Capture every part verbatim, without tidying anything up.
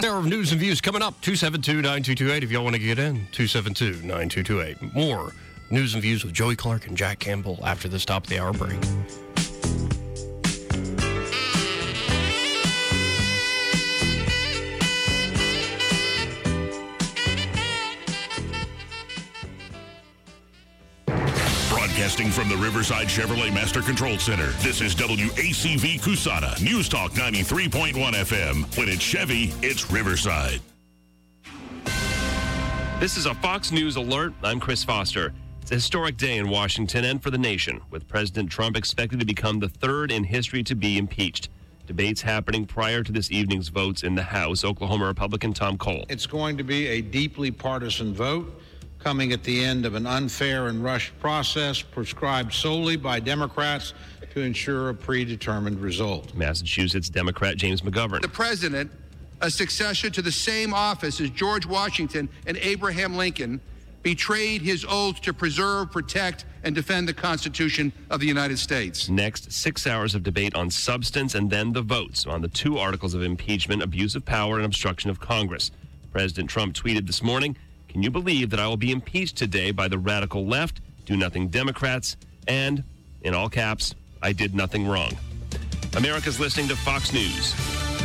Hour of news and views coming up. two seven two, nine two two eight if y'all want to get in. two seven two, nine two two eight. More news and views with Joey Clark and Jack Campbell after this top of the hour break. Broadcasting from the Riverside Chevrolet Master Control Center, this is W A C V Cusana, News Talk ninety-three point one F M. When it's Chevy, it's Riverside. This is a Fox News alert. I'm Chris Foster. It's a historic day in Washington and for the nation, with President Trump expected to become the third in history to be impeached. Debates happening prior to this evening's votes in the House. Oklahoma Republican Tom Cole. It's going to be a deeply partisan vote, coming at the end of an unfair and rushed process prescribed solely by Democrats to ensure a predetermined result. Massachusetts Democrat James McGovern. The president, a successor to the same office as George Washington and Abraham Lincoln, betrayed his oath to preserve, protect, and defend the Constitution of the United States. Next, six hours of debate on substance and then the votes on the two articles of impeachment, abuse of power and obstruction of Congress. President Trump tweeted this morning, "Can you believe that I will be impeached today by the radical left, do-nothing Democrats, and, in all caps, I did nothing wrong." America's listening to Fox News.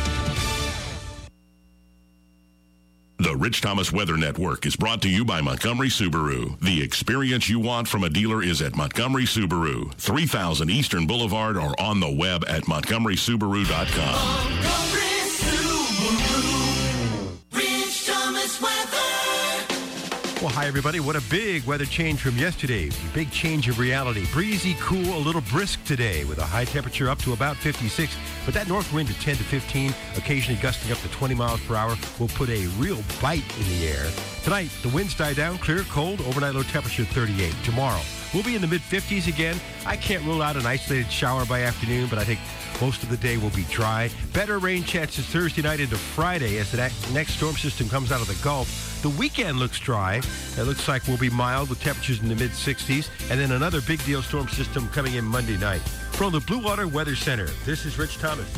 The Rich Thomas Weather Network is brought to you by Montgomery Subaru. The experience you want from a dealer is at Montgomery Subaru, three thousand Eastern Boulevard, or on the web at montgomery subaru dot com. Montgomery Subaru, Rich Thomas Weather. Well, hi, everybody. What a big weather change from yesterday. Big change of reality. Breezy, cool, a little brisk today with a high temperature up to about fifty-six. But that north wind at ten to fifteen, occasionally gusting up to twenty miles per hour, will put a real bite in the air. Tonight, the winds die down, clear, cold, overnight low temperature thirty-eight. Tomorrow, we'll be in the mid-fifties again. I can't rule out an isolated shower by afternoon, but I think most of the day will be dry. Better rain chances Thursday night into Friday as the next storm system comes out of the Gulf. The weekend looks dry. It looks like we'll be mild with temperatures in the mid-sixties. And then another big deal storm system coming in Monday night. From the Blue Water Weather Center, this is Rich Thomas.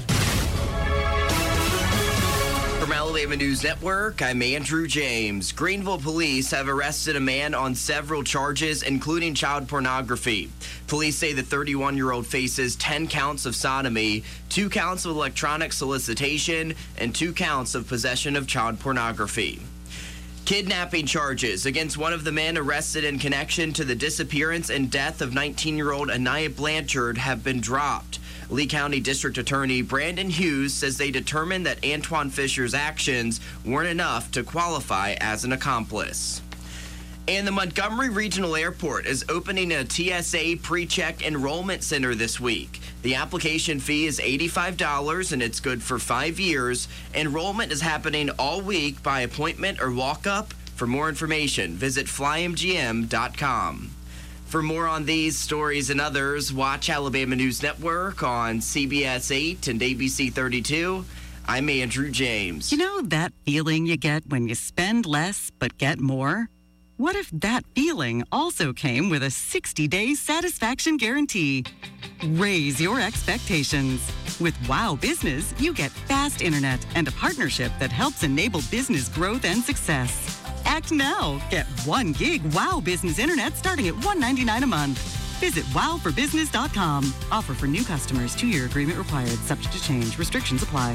From Alabama News Network, I'm Andrew James. Greenville police have arrested a man on several charges, including child pornography. Police say the thirty-one-year-old faces ten counts of sodomy, two counts of electronic solicitation, and two counts of possession of child pornography. Kidnapping charges against one of the men arrested in connection to the disappearance and death of nineteen-year-old Anaya Blanchard have been dropped. Lee County District Attorney Brandon Hughes says they determined that Antoine Fisher's actions weren't enough to qualify as an accomplice. And the Montgomery Regional Airport is opening a T S A pre-check enrollment center this week. The application fee is eighty-five dollars and it's good for five years. Enrollment is happening all week by appointment or walk-up. For more information, visit fly m g m dot com. For more on these stories and others, watch Alabama News Network on C B S eight and A B C thirty-two. I'm Andrew James. You know that feeling you get when you spend less but get more? What if that feeling also came with a sixty-day satisfaction guarantee? Raise your expectations. With Wow Business, you get fast internet and a partnership that helps enable business growth and success. Act now. Get one gig Wow Business internet starting at one dollar and ninety-nine cents a month. Visit wow for business dot com. Offer for new customers. Two-year agreement required. Subject to change. Restrictions apply.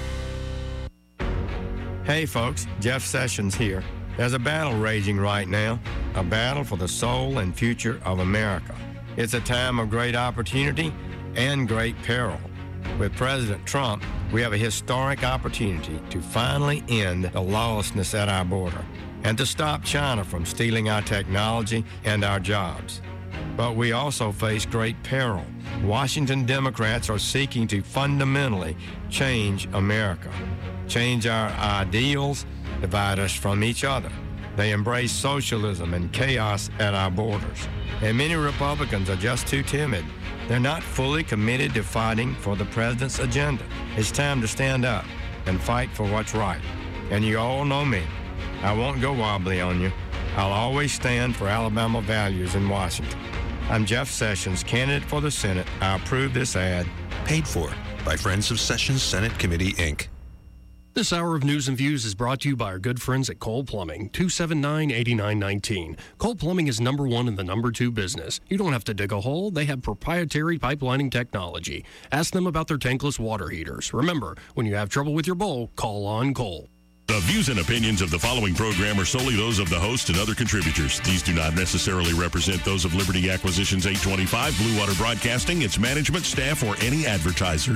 Hey, folks. Jeff Sessions here. There's a battle raging right now, a battle for the soul and future of America. It's a time of great opportunity and great peril. With President Trump, we have a historic opportunity to finally end the lawlessness at our border and to stop China from stealing our technology and our jobs. But we also face great peril. Washington Democrats are seeking to fundamentally change America, change our ideals, divide us from each other. They embrace socialism and chaos at our borders. And many Republicans are just too timid. They're not fully committed to fighting for the president's agenda. It's time to stand up and fight for what's right. And you all know me. I won't go wobbly on you. I'll always stand for Alabama values in Washington. I'm Jeff Sessions, candidate for the Senate. I approve this ad. Paid for by Friends of Sessions Senate Committee, Incorporated. This hour of News and Views is brought to you by our good friends at Cole Plumbing, two seven nine, eight nine one nine. Cole Plumbing is number one in the number two business. You don't have to dig a hole. They have proprietary pipelining technology. Ask them about their tankless water heaters. Remember, when you have trouble with your bowl, call on Cole. The views and opinions of the following program are solely those of the host and other contributors. These do not necessarily represent those of Liberty Acquisitions eight twenty-five, Blue Water Broadcasting, its management, staff, or any advertisers.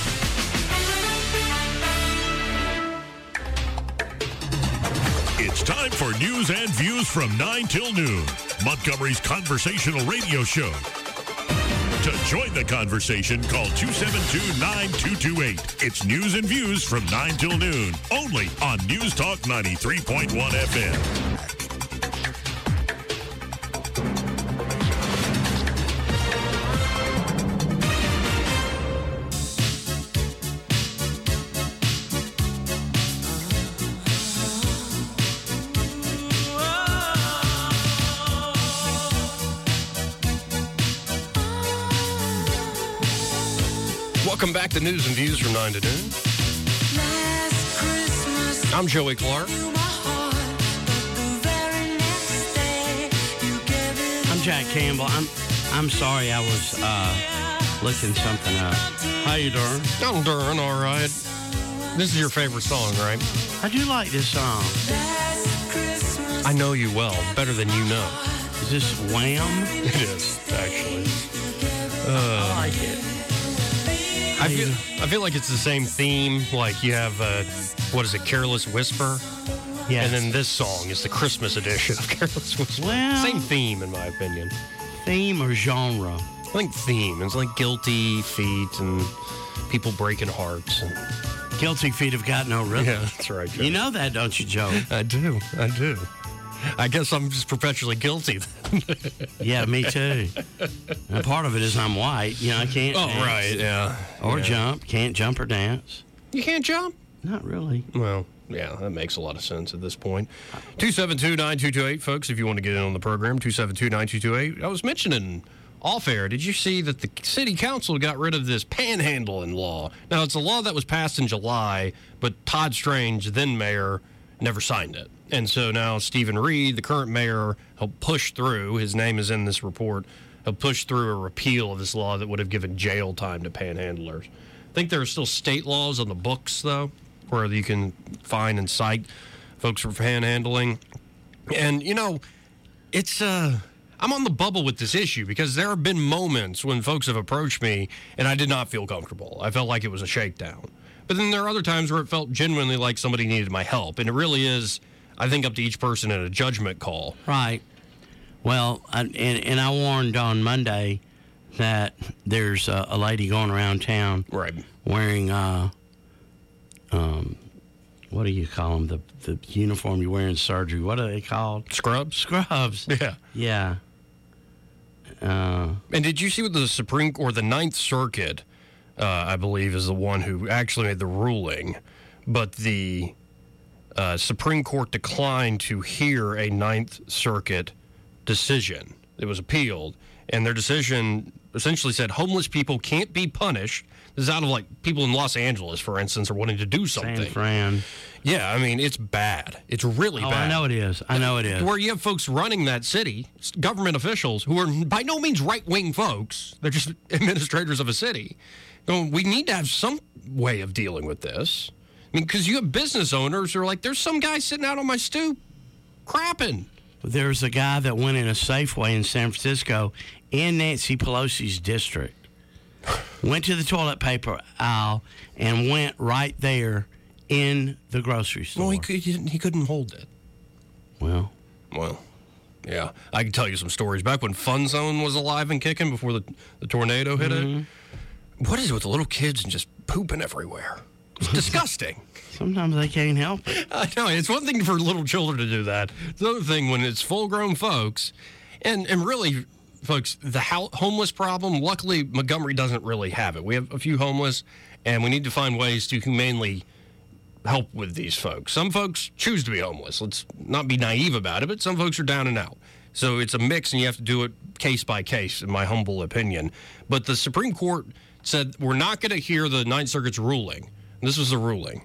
It's time for News and Views from nine till noon, Montgomery's conversational radio show. To join the conversation, call two seven two, nine two two eight. It's News and Views from nine till noon, only on News Talk ninety-three point one F M. Welcome back to News and Views from nine to noon. I'm Joey Clark. I'm Jack Campbell. I'm I'm sorry I was uh, looking something up. How you doing? I'm doing all right. This is your favorite song, right? I do like this song. I know you well, better than you know. Is this Wham? It is, actually. Uh, I like it. I feel, I feel like it's the same theme. Like you have, uh, what is it, Careless Whisper? Yes. And then this song is the Christmas edition of Careless Whisper. Well, same theme, in my opinion. Theme or genre? I think theme. It's like guilty feet and people breaking hearts. And... Guilty feet have got no rhythm. Yeah, that's right, Joe. You know that, don't you, Joe? I do. I do. I guess I'm just perpetually guilty. Yeah, me too. And part of it is I'm white. You know, I can't Oh, dance. right, yeah. Or yeah. jump. Can't jump or dance. You can't jump? Not really. Well, yeah, that makes a lot of sense at this point. two seven two, nine two two eight, folks, if you want to get in on the program, two seven two, nine two two eight. I was mentioning off air, did you see that the city council got rid of this panhandling law? Now, it's a law that was passed in July, but Todd Strange, then mayor, never signed it. And so now Stephen Reed, the current mayor, he'll push through, his name is in this report, he'll push through a repeal of this law that would have given jail time to panhandlers. I think there are still state laws on the books, though, where you can fine and cite folks for panhandling. And, you know, it's, uh, I'm on the bubble with this issue because there have been moments when folks have approached me and I did not feel comfortable. I felt like it was a shakedown. But then there are other times where it felt genuinely like somebody needed my help. And it really is, I think, up to each person in a judgment call. Right. Well, I, and, and I warned on Monday that there's a, a lady going around town right. wearing, uh, um, what do you call them? The, the uniform you wear in surgery. What are they called? Scrubs? Scrubs. Yeah. Yeah. Uh, and did you see what the Supreme or the Ninth Circuit, uh, I believe, is the one who actually made the ruling, but the uh, Supreme Court declined to hear a Ninth Circuit decision. It was appealed, and their decision essentially said homeless people can't be punished. This is out of, like, people in Los Angeles, for instance, are wanting to do something. San Fran. Yeah, I mean, it's bad. It's really oh, bad. I know it is. I know it is. Where you have folks running that city, government officials, who are by no means right-wing folks. They're just administrators of a city. Going, we need to have some way of dealing with this. I mean, because you have business owners who are like, there's some guy sitting out on my stoop crapping. There's a guy that went in a Safeway in San Francisco in Nancy Pelosi's district. Went to the toilet paper aisle and went right there in the grocery store. Well, he, could, he couldn't hold it. Well. Well, yeah. I can tell you some stories. Back when Fun Zone was alive and kicking before the, the tornado hit mm-hmm. it. What is it with the little kids and just pooping everywhere? It's disgusting. Sometimes they can't help it. I know. It's one thing for little children to do that. It's another thing when it's full-grown folks. And, and really, folks, the ho- homeless problem, luckily, Montgomery doesn't really have it. We have a few homeless, and we need to find ways to humanely help with these folks. Some folks choose to be homeless. Let's not be naive about it, but some folks are down and out. So it's a mix, and you have to do it case by case, in my humble opinion. But the Supreme Court said we're not going to hear the Ninth Circuit's ruling. This was the ruling.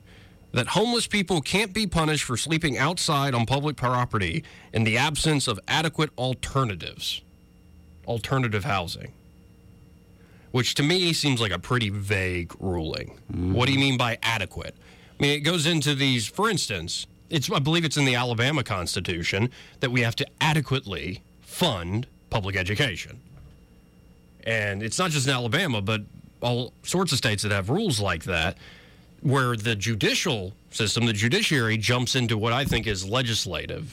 that homeless people can't be punished for sleeping outside on public property in the absence of adequate alternatives, alternative housing, which to me seems like a pretty vague ruling. Mm. What do you mean by adequate? I mean, it goes into these, for instance, it's I believe it's in the Alabama Constitution that we have to adequately fund public education. And it's not just in Alabama, but all sorts of states that have rules like that, where the judicial system, the judiciary, jumps into what I think is legislative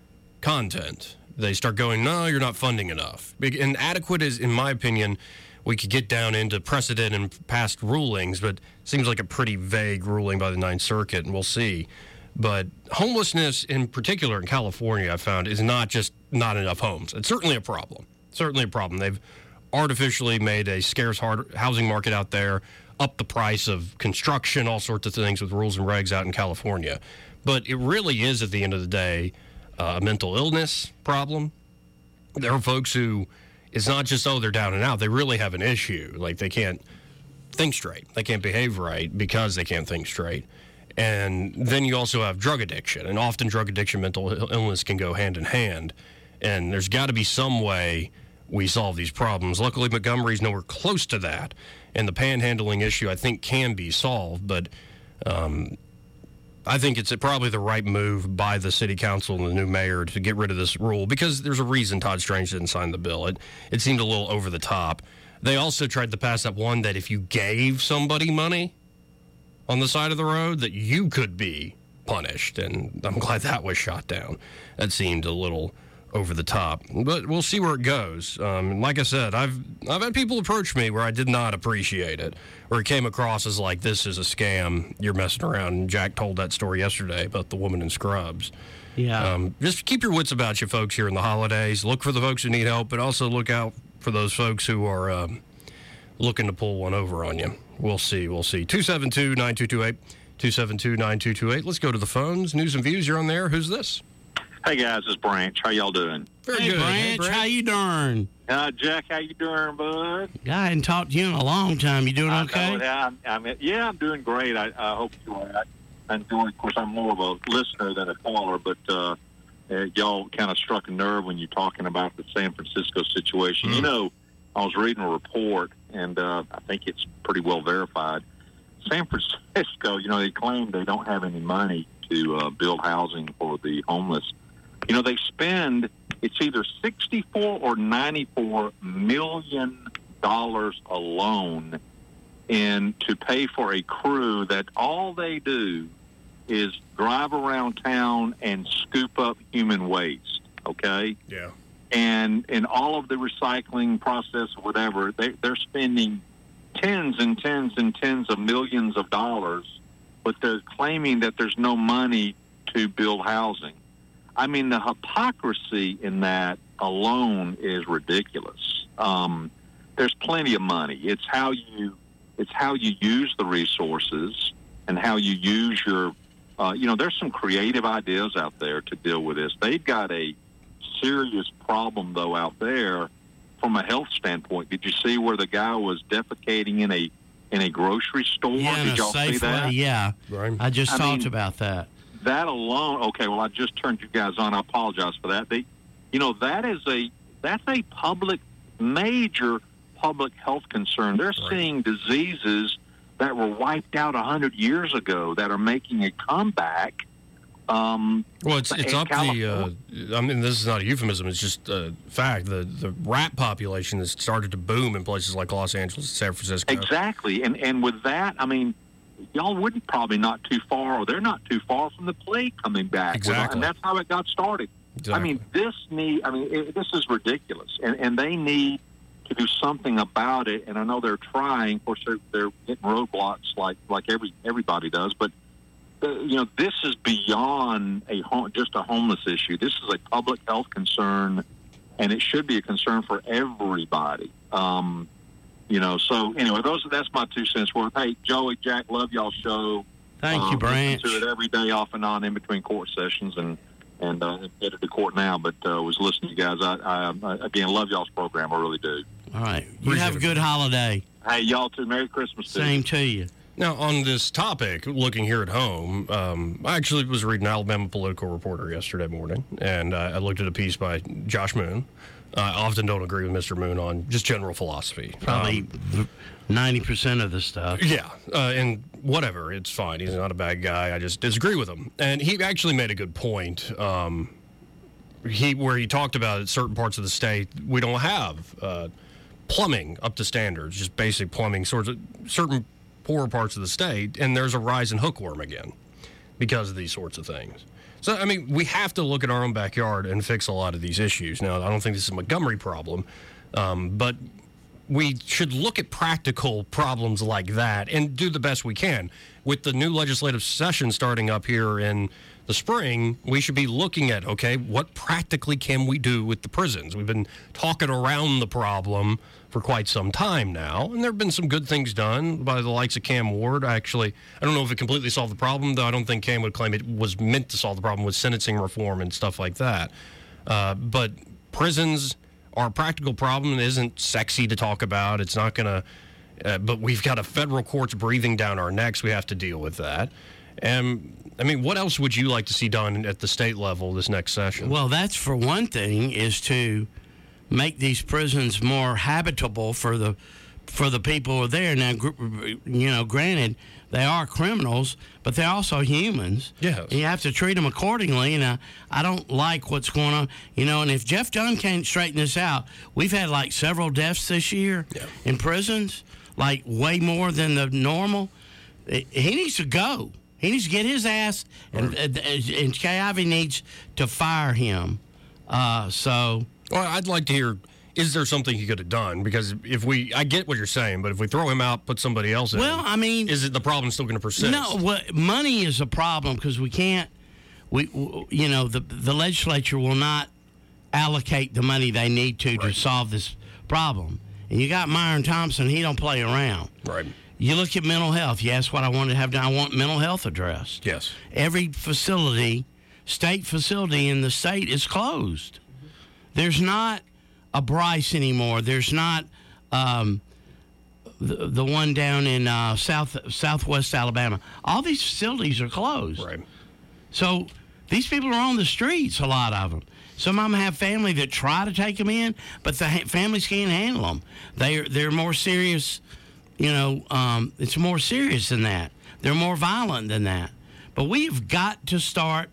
content. They start going, no, you're not funding enough. And adequate is, in my opinion, we could get down into precedent and past rulings, but it seems like a pretty vague ruling by the Ninth Circuit, and we'll see. But homelessness, in particular in California, I found, is not just not enough homes. It's certainly a problem. Certainly a problem. They've artificially made a scarce hard housing market out there, up the price of construction, all sorts of things with rules and regs out in California. But it really is, at the end of the day, uh, a mental illness problem. There are folks who, it's not just, oh, they're down and out. They really have an issue. Like, they can't think straight. They can't behave right because they can't think straight. And then you also have drug addiction. And often drug addiction, mental illness can go hand in hand. And there's got to be some way we solve these problems. Luckily, Montgomery's nowhere close to that. And the panhandling issue, I think, can be solved. But um, I think it's probably the right move by the city council and the new mayor to get rid of this rule, because there's a reason Todd Strange didn't sign the bill. It, it seemed a little over the top. They also tried to pass that one that if you gave somebody money on the side of the road, that you could be punished. And I'm glad that was shot down. That seemed a little over the top, but we'll see where it goes. Um, like I said, I've I've had people approach me where I did not appreciate it, or it came across as like, this is a scam, you're messing around. And Jack told that story yesterday about the woman in scrubs. Yeah. Um, just keep your wits about you, folks, here in the holidays. Look for the folks who need help, but also look out for those folks who are um, looking to pull one over on you. We'll see. We'll see. two seven two, nine two two eight. two seven two, nine two two eight. Let's go to the phones. News and Views, you're on there. Who's this? Hey, guys, it's Branch. How y'all doing? Very hey, good. Branch, hey, Branch, how you doing? Uh, Jack, how you doing, bud? I hadn't talked to you in a long time. You doing I okay? Know, yeah, I'm, I'm, yeah, I'm doing great. I, I hope you are. I enjoy, of course, I'm more of a listener than a caller, but uh, uh, y'all kind of struck a nerve when you're talking about the San Francisco situation. Mm. You know, I was reading a report, and uh, I think it's pretty well verified. San Francisco, you know, they claim they don't have any money to uh, build housing for the homeless. You know, they spend, it's either sixty-four or ninety-four million dollars alone in to pay for a crew that all they do is drive around town and scoop up human waste, okay? Yeah. And in all of the recycling process, whatever, they, they're spending tens and tens and tens of millions of dollars, but they're claiming that there's no money to build housing. I mean, the hypocrisy in that alone is ridiculous. Um, there's plenty of money. It's how you, it's how you use the resources and how you use your, uh, you know, there's some creative ideas out there to deal with this. They've got a serious problem, though, out there from a health standpoint. Did you see where the guy was defecating in a in a grocery store? Yeah, Did y'all see that? Yeah, right. I just I talked mean, about that. That alone, okay, well, I just turned you guys on. I apologize for that. They, you know, that is a, that's a public, major public health concern. They're right. seeing diseases that were wiped out one hundred years ago that are making a comeback. Um, well, it's it's up California. the, uh, I mean, this is not a euphemism. It's just a fact. The, the rat population has started to boom in places like Los Angeles and San Francisco. Exactly. And, and with that, I mean, y'all wouldn't probably not too far, or they're not too far from the plague coming back. Exactly. And that's how it got started. Exactly. I mean, this need, I mean, it, this is ridiculous. And, and they need to do something about it. And I know they're trying. Of course, they're, they're hitting roadblocks like, like every everybody does. But, uh, you know, this is beyond a home, just a homeless issue. This is a public health concern, and it should be a concern for everybody. Um You know, so anyway, those that's my two cents worth. Hey, Joey, Jack, love y'all show. Thank um, you, Branch. Listen to it every day, off and on, in between court sessions, and and uh, headed to court now. But uh, was listening to you guys. I, I again love y'all's program. I really do. All right, you Appreciate have a it. good holiday. Hey, y'all too. Merry Christmas. Same to to you. Now, on this topic, looking here at home, um, I actually was reading Alabama Political Reporter yesterday morning, and uh, I looked at a piece by Josh Moon. Uh, I often don't agree with Mister Moon on just general philosophy. Probably um, ninety percent of the stuff. Yeah, uh, and whatever, it's fine. He's not a bad guy. I just disagree with him. And he actually made a good point. Um, he where he talked about at certain parts of the state, we don't have uh, plumbing up to standards, just basic plumbing, sorts of certain poorer parts of the state, and there's a rise in hookworm again because of these sorts of things. So, I mean, we have to look at our own backyard and fix a lot of these issues. Now, I don't think this is a Montgomery problem, um, but we should look at practical problems like that and do the best we can. With the new legislative session starting up here in the spring, we should be looking at, okay, what practically can we do with the prisons? We've been talking around the problem for quite some time now, and there have been some good things done by the likes of Cam Ward. Actually, I don't know if it completely solved the problem, though I don't think Cam would claim it was meant to solve the problem with sentencing reform and stuff like that. Uh, but prisons are a practical problem and isn't sexy to talk about. It's not going to, uh, but we've got a federal courts breathing down our necks. We have to deal with that. And, I mean, what else would you like to see done at the state level this next session? Well, that's for one thing, is to make these prisons more habitable for the for the people who are there. Now, you know, granted, they are criminals, but they're also humans. Yes. You have to treat them accordingly, and I, I don't like what's going on. You know, and if Jeff Dunn can't straighten this out, we've had like several deaths this year yeah. in prisons, like way more than the normal. He needs to go. He needs to get his ass, and, and, and Kay Ivey needs to fire him. Uh, so... Well, I'd like to hear, is there something he could have done? Because if we, I get what you're saying, but if we throw him out, put somebody else in, well, I mean, is it the problem still going to persist? No, well, money is a problem because we can't, we, you know, the the legislature will not allocate the money they need to right. to solve this problem. And you got Myron Thompson, he don't play around. Right. You look at mental health. You ask what I want to have done. I want mental health addressed. Yes. Every facility, state facility in the state is closed. There's not a Bryce anymore. There's not um, the, the one down in uh, south southwest Alabama. All these facilities are closed. Right. So these people are on the streets, a lot of them. Some of them have family that try to take them in, but the ha- families can't handle them. They're, they're more serious, you know, um, it's more serious than that. They're more violent than that. But we've got to start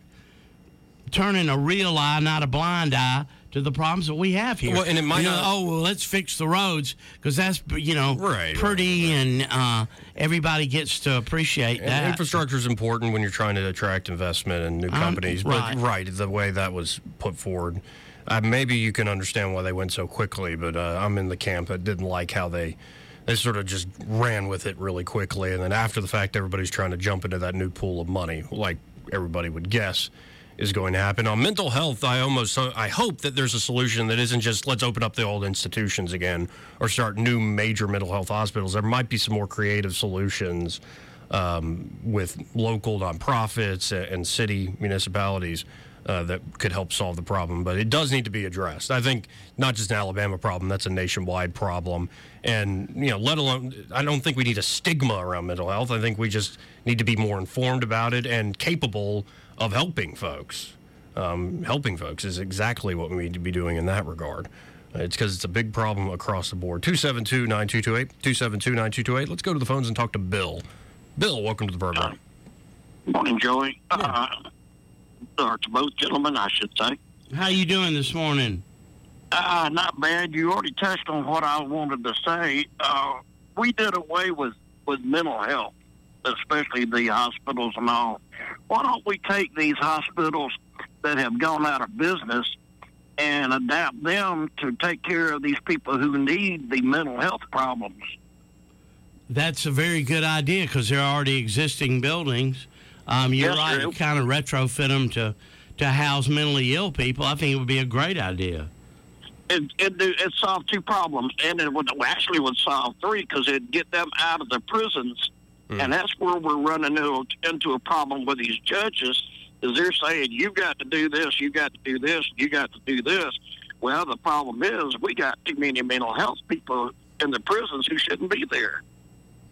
turning a real eye, not a blind eye, to the problems that we have here. Well, and it might you know, not... oh, well, let's fix the roads because that's, you know, right, pretty right, right. and uh, everybody gets to appreciate and that. Infrastructure is important when you're trying to attract investment and new companies. Um, right. But, right, the way that was put forward. Uh, maybe you can understand why they went so quickly, but uh, I'm in the camp that didn't like how they... They sort of just ran with it really quickly, and then after the fact, everybody's trying to jump into that new pool of money, like everybody would guess is going to happen. On mental health, I almost, I hope that there's a solution that isn't just let's open up the old institutions again or start new major mental health hospitals. There might be some more creative solutions um, with local nonprofits and city municipalities uh, that could help solve the problem. But it does need to be addressed. I think not just an Alabama problem, that's a nationwide problem. And, you know, let alone, I don't think we need a stigma around mental health. I think we just need to be more informed about it and capable of helping folks. Um, helping folks is exactly what we need to be doing in that regard. Uh, it's because it's a big problem across the board. two seven two, nine two two eight, two seven two, nine two two eight. Let's go to the phones and talk to Bill. Bill, welcome to the program. Good morning, Joey. Uh, or to both gentlemen, I should say. How you doing this morning? Uh, not bad. You already touched on what I wanted to say. Uh, we did away with, with mental health, especially the hospitals and all. Why don't we take these hospitals that have gone out of business and adapt them to take care of these people who need the mental health problems? That's a very good idea because they're already existing buildings. Um, you're yes, right, true. kind of retrofit them to, to house mentally ill people. I think it would be a great idea. It it it solved two problems, and it would actually would solve three because it'd get them out of the prisons, mm. and that's where we're running into, into a problem with these judges. Is they're saying you got to do this, you got to do this, you got to do this. Well, the problem is we got too many mental health people in the prisons who shouldn't be there.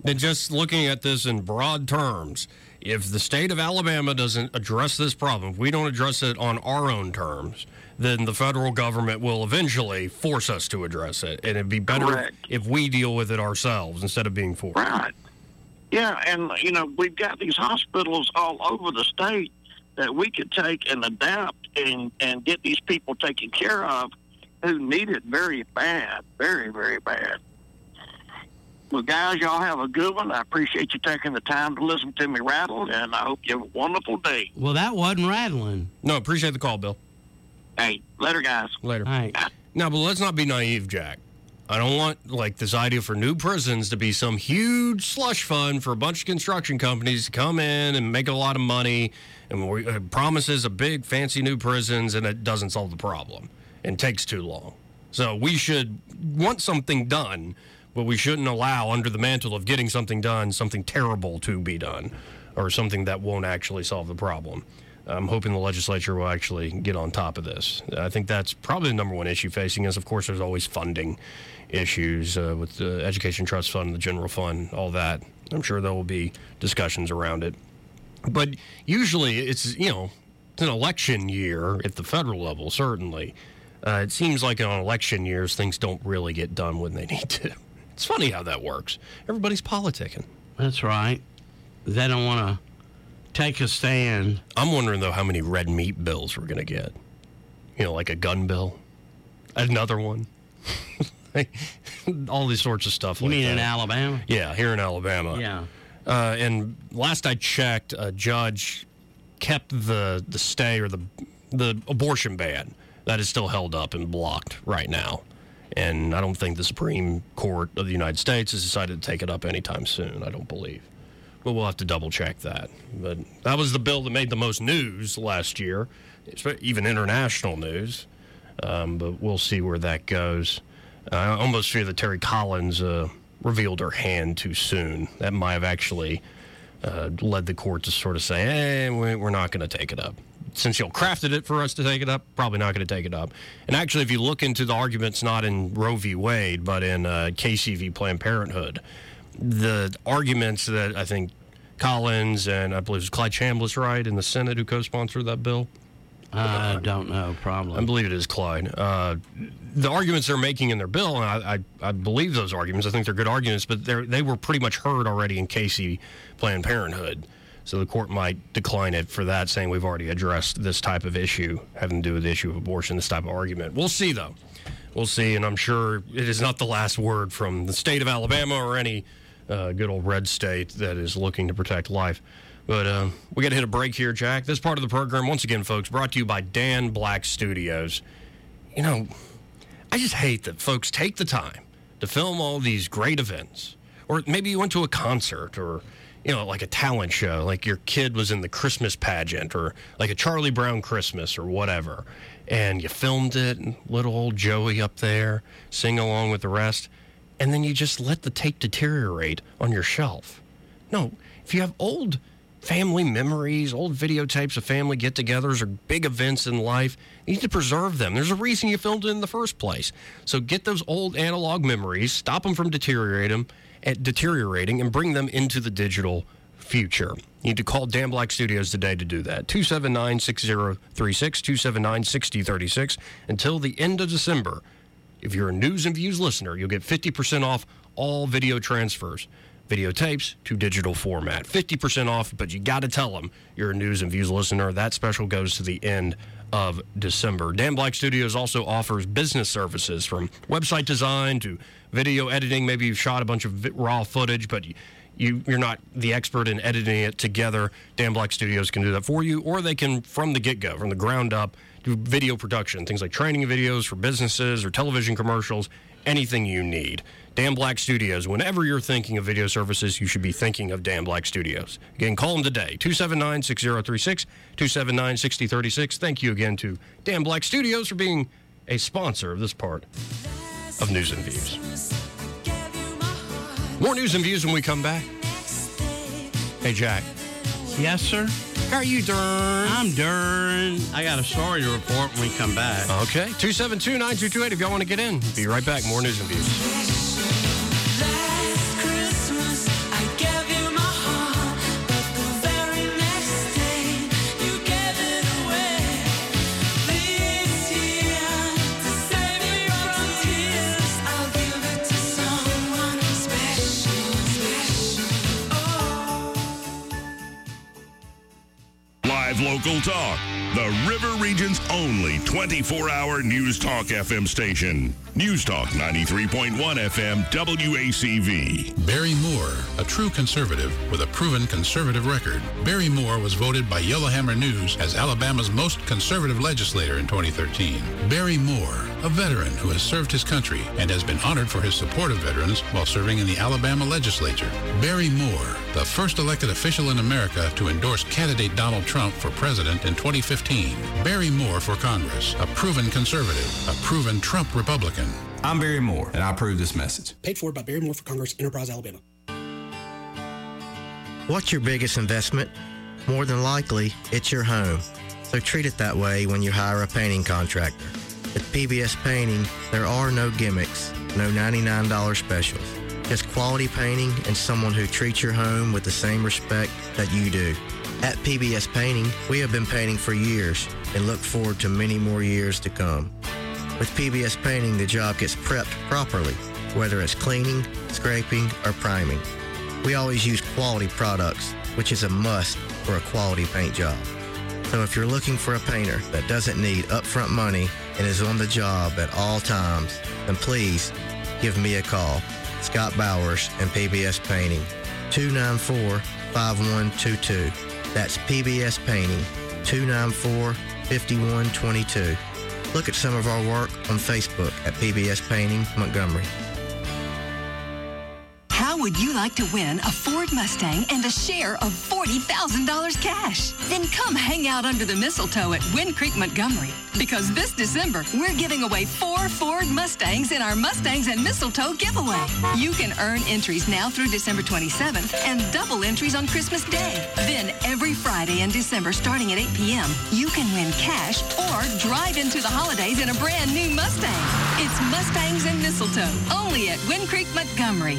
Then just looking at this in broad terms, if the state of Alabama doesn't address this problem, if we don't address it on our own terms, then the federal government will eventually force us to address it. And it'd be better Correct. if we deal with it ourselves instead of being forced. Right. Yeah, and, you know, we've got these hospitals all over the state that we could take and adapt and, and get these people taken care of who need it very bad, very, very bad. Well, guys, y'all have a good one. I appreciate you taking the time to listen to me rattle, and I hope you have a wonderful day. Well, that wasn't rattling. No, appreciate the call, Bill. Hey, later, guys. Later. All right. No, but let's not be naive, Jack. I don't want, like, this idea for new prisons to be some huge slush fund for a bunch of construction companies to come in and make a lot of money and we, uh, promises of big, fancy new prisons, and it doesn't solve the problem and takes too long. So we should want something done, but we shouldn't allow, under the mantle of getting something done, something terrible to be done or something that won't actually solve the problem. I'm hoping the legislature will actually get on top of this. I think that's probably the number one issue facing us. Of course, there's always funding issues uh, with the Education Trust Fund, the General Fund, all that. I'm sure there will be discussions around it. But usually it's, you know, it's an election year at the federal level, certainly. Uh, it seems like on election years, things don't really get done when they need to. It's funny how that works. Everybody's politicking. That's right. They don't want to take a stand. I'm wondering, though, how many red meat bills we're going to get. You know, like a gun bill. Another one. All these sorts of stuff You like that. mean in Alabama? Yeah, here in Alabama. Yeah. Uh, and last I checked, a judge kept the the stay or the the abortion ban. That is still held up and blocked right now. And I don't think the Supreme Court of the United States has decided to take it up anytime soon, I don't believe. But we'll have to double check that. But that was the bill that made the most news last year, even international news. Um, but we'll see where that goes. I almost fear that Terry Collins uh, revealed her hand too soon. That might have actually uh, led the court to sort of say, hey, we're not going to take it up. Since y'all crafted it for us to take it up, probably not going to take it up. And actually, if you look into the arguments not in Roe v. Wade, but in uh, Casey v. Planned Parenthood, the arguments that I think Collins and I believe it was Clyde Chambliss, right, in the Senate who co-sponsored that bill? I don't know, probably. I believe it is Clyde. Uh, the arguments they're making in their bill, and I, I, I believe those arguments, I think they're good arguments, but they were pretty much heard already in Casey Planned Parenthood. So the court might decline it for that, saying we've already addressed this type of issue, having to do with the issue of abortion, this type of argument. We'll see, though. We'll see, and I'm sure it is not the last word from the state of Alabama or any uh, good old red state that is looking to protect life. But uh, we got to hit a break here, Jack. This part of the program, once again, folks, brought to you by Dan Black Studios. You know, I just hate that folks take the time to film all these great events. Or maybe you went to a concert or, you know, like a talent show, like your kid was in the Christmas pageant or like a Charlie Brown Christmas or whatever. And you filmed it, and little old Joey up there, sing along with the rest. And then you just let the tape deteriorate on your shelf. No, if you have old family memories, old videotapes of family get-togethers or big events in life, you need to preserve them. There's a reason you filmed it in the first place. So get those old analog memories, stop them from deteriorating, deteriorating and bring them into the digital future. You need to call Dan Black Studios today to do that. two seven nine, six zero three six, two seven nine, six zero three six. Until the end of December, if you're a News and Views listener, you'll get fifty percent off all video transfers. Videotapes to digital format. fifty percent off, but you got to tell them you're a News and Views listener. That special goes to the end of December. Dan Black Studios also offers business services from website design to video editing. Maybe you've shot a bunch of raw footage, but you, you, you're not the expert in editing it together. Dan Black Studios can do that for you, or they can, from the get-go, from the ground up, do video production, things like training videos for businesses or television commercials, anything you need. Dan Black Studios. Whenever you're thinking of video services, you should be thinking of Dan Black Studios. Again, call them today, two seven nine, six zero three six, two seven nine, six zero three six. Thank you again to Dan Black Studios for being a sponsor of this part of News and Views. More News and Views when we come back. Hey, Jack. Yes, sir? How are you doing? I'm doing. I got a story to report when we come back. Okay. two seven two, nine two two eight if y'all want to get in. Be right back. More News and Views. Last Christmas, I Live local talk. The River Region's only twenty-four hour News Talk F M station. News Talk ninety-three point one F M W A C V. Barry Moore, a true conservative with a proven conservative record. Barry Moore was voted by Yellowhammer News as Alabama's most conservative legislator in twenty thirteen. Barry Moore, a veteran who has served his country and has been honored for his support of veterans while serving in the Alabama legislature. Barry Moore, the first elected official in America to endorse candidate Donald Trump for president in twenty fifteen. Barry Moore for Congress, a proven conservative, a proven Trump Republican. I'm Barry Moore, and I approve this message. Paid for by Barry Moore for Congress, Enterprise, Alabama. What's your biggest investment? More than likely, it's your home. So treat it that way when you hire a painting contractor. With P B S Painting, there are no gimmicks, no ninety-nine dollars specials. Just quality painting and someone who treats your home with the same respect that you do. At P B S Painting, we have been painting for years and look forward to many more years to come. With P B S Painting, the job gets prepped properly, whether it's cleaning, scraping, or priming. We always use quality products, which is a must for a quality paint job. So if you're looking for a painter that doesn't need upfront money and is on the job at all times, then please give me a call. Scott Bowers and P B S Painting, two nine four, five one two two. That's P B S Painting, two nine four, five one two two. Look at some of our work on Facebook at P B S Painting Montgomery. How would you like to win a Ford Mustang and a share of forty thousand dollars cash? Then come hang out under the mistletoe at Wind Creek, Montgomery. Because this December, we're giving away four Ford Mustangs in our Mustangs and Mistletoe giveaway. You can earn entries now through December twenty-seventh and double entries on Christmas Day. Then every Friday in December, starting at eight p.m., you can win cash or drive into the holidays in a brand new Mustang. It's Mustangs and Mistletoe, only at Wind Creek, Montgomery.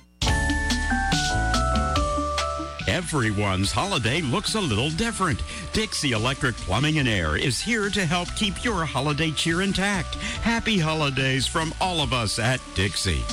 Everyone's holiday looks a little different. Dixie Electric Plumbing and Air is here to help keep your holiday cheer intact. Happy holidays from all of us at Dixie.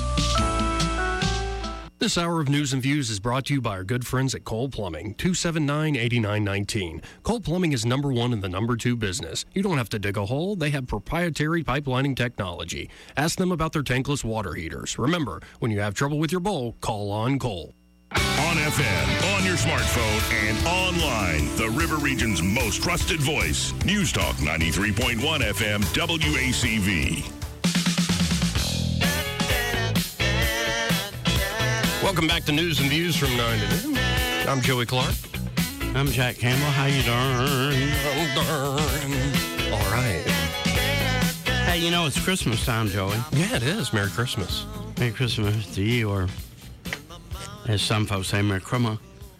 This hour of News and Views is brought to you by our good friends at Cole Plumbing, two seven nine, eight nine one nine. Cole Plumbing is number one in the number two business. You don't have to dig a hole. They have proprietary pipelining technology. Ask them about their tankless water heaters. Remember, when you have trouble with your bowl, call on Cole. On F M, on your smartphone, and online, the River Region's most trusted voice. News Talk ninety-three point one F M W A C V. Welcome back to News and Views from nine to noon. I'm Joey Clark. I'm Jack Campbell. How you doing? All right. Hey, you know, it's Christmas time, Joey. Yeah, it is. Merry Christmas. Merry Christmas to you, or as some folks say, Merry Christmas.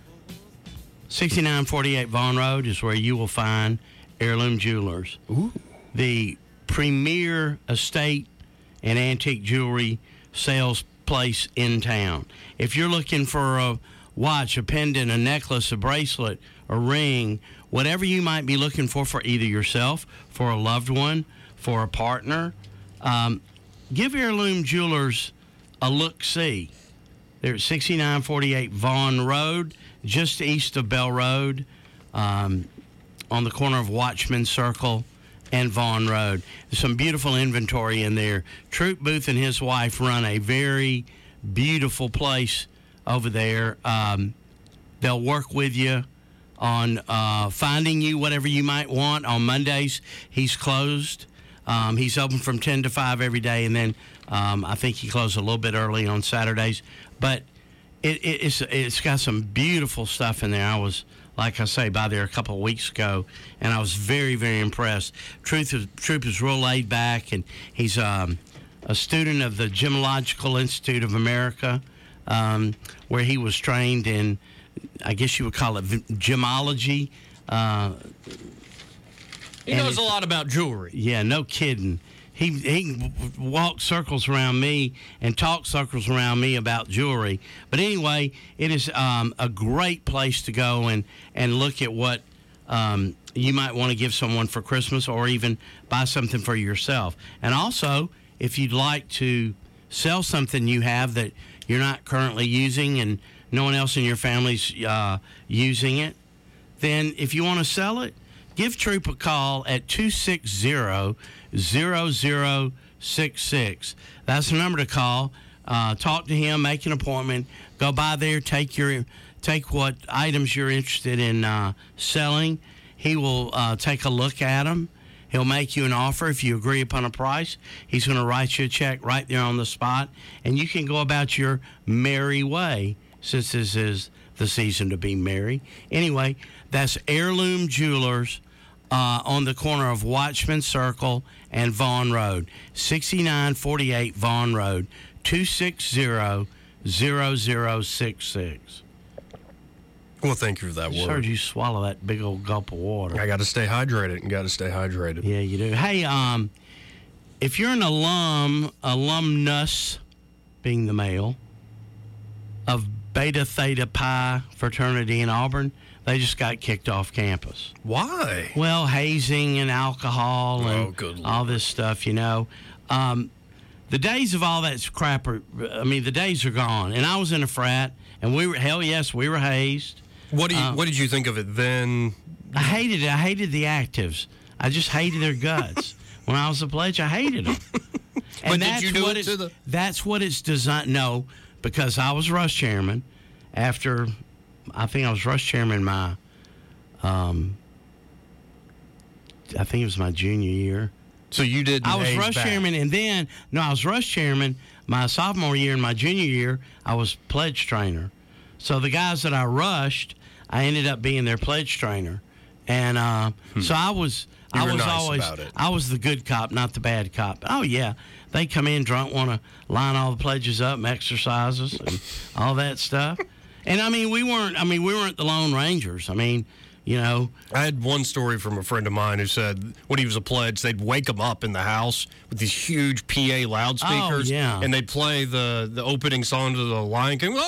sixty-nine forty-eight Vaughn Road is where you will find Heirloom Jewelers. Ooh. The premier estate and antique jewelry sales place in town. If you're looking for a watch, a pendant, a necklace, a bracelet, a ring, whatever you might be looking for for either yourself, for a loved one, for a partner, um, give Heirloom Jewelers a look-see. They're at sixty-nine forty-eight Vaughn Road, just east of Bell Road, um, on the corner of Watchman Circle and Vaughn Road. There's some beautiful inventory in there. Troop Booth and his wife run a very beautiful place over there. Um, they'll work with you on uh, finding you whatever you might want. On Mondays, he's closed. Um, he's open from ten to five every day, and then um, I think he closes a little bit early on Saturdays. But it, it, it's it's got some beautiful stuff in there. I was, like I say, by there a couple of weeks ago, and I was very, very impressed. Truth is, Troop is real laid back, and he's um, a student of the Gemological Institute of America, um, where he was trained in, I guess you would call it gemology. Uh, he knows a lot about jewelry. Yeah, no kidding. He he walked circles around me and talked circles around me about jewelry. But anyway, it is um, a great place to go and, and look at what um, you might want to give someone for Christmas, or even buy something for yourself. And also, if you'd like to sell something you have that you're not currently using and no one else in your family's uh, using it, then if you want to sell it, give Troop a call at two six zero, zero zero six six. That's the number to call. Uh, talk to him, make an appointment, go by there, take your take what items you're interested in uh, selling. He will uh, take a look at them. He'll make you an offer. If you agree upon a price, he's going to write you a check right there on the spot, and you can go about your merry way, since this is the season to be merry. Anyway, that's Heirloom Jewelers uh, on the corner of Watchman Circle and Vaughn Road, sixty-nine forty-eight Vaughn Road, two six zero, zero zero six six. Well, thank you for that I word. heard you swallow that big old gulp of water. I got to stay hydrated and got to stay hydrated. Yeah, you do. Hey, um, if you're an alum, alumnus, being the male, of Beta Theta Pi fraternity in Auburn, they just got kicked off campus. Why? Well, hazing and alcohol and Oh, good all this stuff, you know. Um, the days of all that crap are, I mean, the days are gone. And I was in a frat, and we were, hell yes, we were hazed. What do you Uh, What did you think of it then? I hated it. I hated the actives. I just hated their guts. When I was a pledge, I hated them. But did you do what it it's, to the- That's what it's designed. No, because I was rush chairman after, I think I was rush chairman my, um, I think it was my junior year. So you did. I was rush chairman, and then no, I was rush chairman my sophomore year, and my junior year I was pledge trainer. So the guys that I rushed, I ended up being their pledge trainer, and uh, hmm. so I was. You I were was nice always. about it. I was the good cop, not the bad cop. Oh yeah, they come in drunk, want to line all the pledges up, and exercises, and all that stuff. And I mean, we weren't. I mean, we weren't the Lone Rangers. I mean. You know, I had one story from a friend of mine who said when he was a pledge, they'd wake him up in the house with these huge P A loudspeakers, oh, yeah. and they'd play the, the opening song to the Lion King.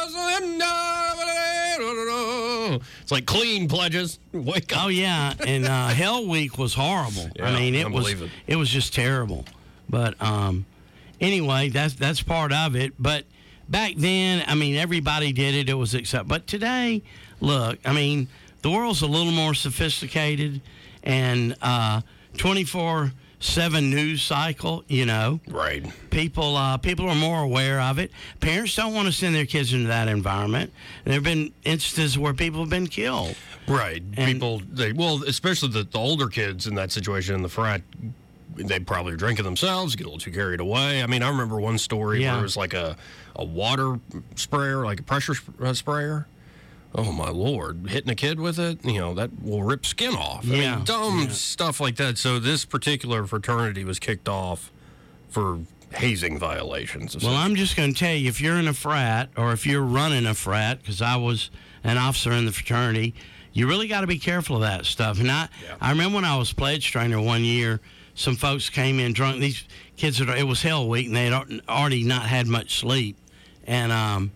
It's like clean pledges. Wake up. Oh yeah, and uh, Hell Week was horrible. Yeah, I mean, it I was believe it. it was just terrible. But um, anyway, that's that's part of it. But back then, I mean, everybody did it. It was accepted. But today, look, I mean. The world's a little more sophisticated, and uh, twenty-four seven news cycle, you know. Right. People uh, people are more aware of it. Parents don't want to send their kids into that environment. There have been instances where people have been killed. Right. And, people, they well, especially the, the older kids in that situation in the frat, they probably are drinking themselves, get a little too carried away. I mean, I remember one story Yeah. where it was like a, a water sprayer, like a pressure sp- uh, sprayer. Oh, my Lord. Hitting a kid with it, you know, that will rip skin off. I Yeah. mean, dumb Yeah. stuff like that. So this particular fraternity was kicked off for hazing violations. Well, I'm just going to tell you, if you're in a frat or if you're running a frat, because I was an officer in the fraternity, you really got to be careful of that stuff. And I, Yeah. I remember when I was pledge trainer one year, some folks came in drunk. These kids, had, it was Hell Week, and they had already not had much sleep. And, um,